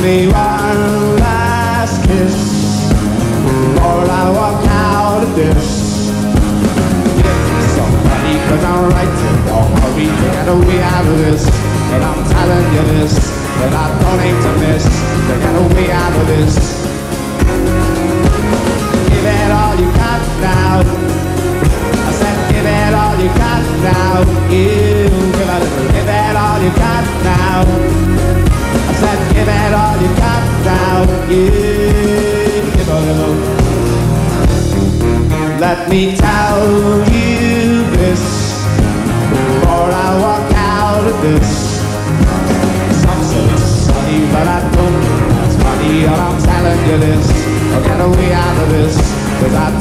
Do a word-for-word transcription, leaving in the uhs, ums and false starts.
me one last kiss before I walk out of this. Give me somebody, cause I'm right here. Don't hurry, get away out of this. But I'm telling you this, that I don't aim to miss. To get away out of this. Give it all you got now. I said give it all you got now. You give it, give it all you got now. I said give it all you got now. You give it. Let me tell you this before I walk out of this. Some say it's funny, but I don't think that's funny. And I'm telling you this, I'll get away out of this, cause I